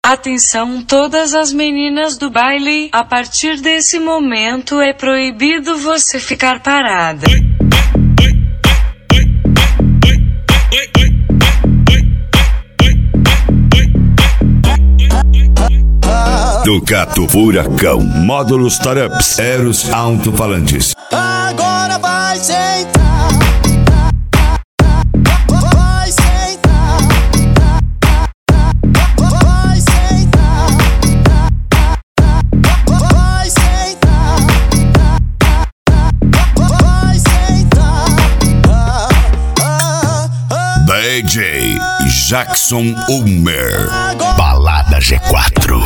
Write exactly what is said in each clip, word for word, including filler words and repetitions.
Atenção todas as meninas do baile, a partir desse momento é proibido você ficar parada. Ducato Furacão, módulos startups, Eros alto-falantes. Agora vai sentar, vai sentar, vai sentar, vai sentar, vai sentar. D J Jackson Ulmer, Balada G quatro.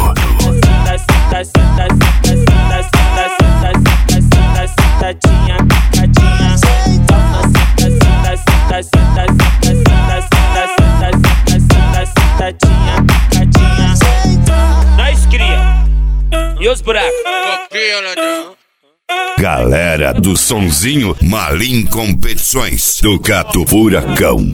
Nós cria e os buracos. Galera do sonzinho, Malim Competições, Ducato Furacão.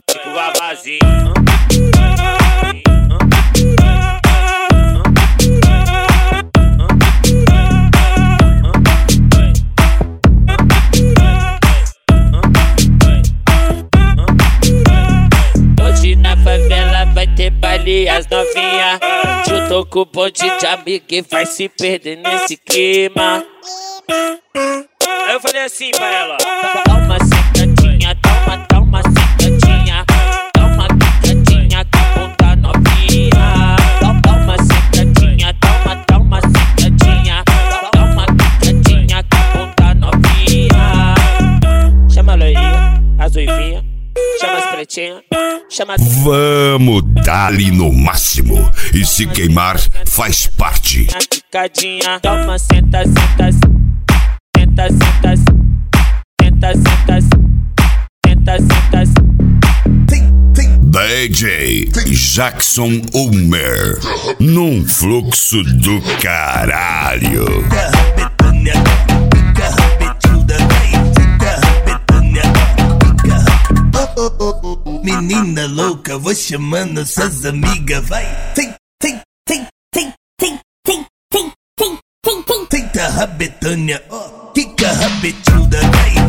Hoje na favela vai ter baile as novinha, juntou com o bonde de amigo que vai se perder nesse clima. Aí eu falei assim pra ela: dá uma sentadinha, dá uma, dá uma sentadinha, dá uma quicadinha com ponta novinha. Dá uma sentadinha, dá uma, dá uma sentadinha, dá uma quicadinha com ponta novinha. Chama a loirinha, as ruivinhas, chama as pretinhas, chama as... Vamos dar-lhe no máximo, e se queimar faz parte. A quicadinha, dá uma senta, senta, senta, senta, senta, senta, senta, senta. D J Jackson Ulmer, num fluxo do caralho. Menina louca, vou chamando suas amigas, vai. Tem, tem, tem, tem, tem, tem, tem, tem, tem, tem. Tenta rabetânia, ó, quica rabetuda, vai.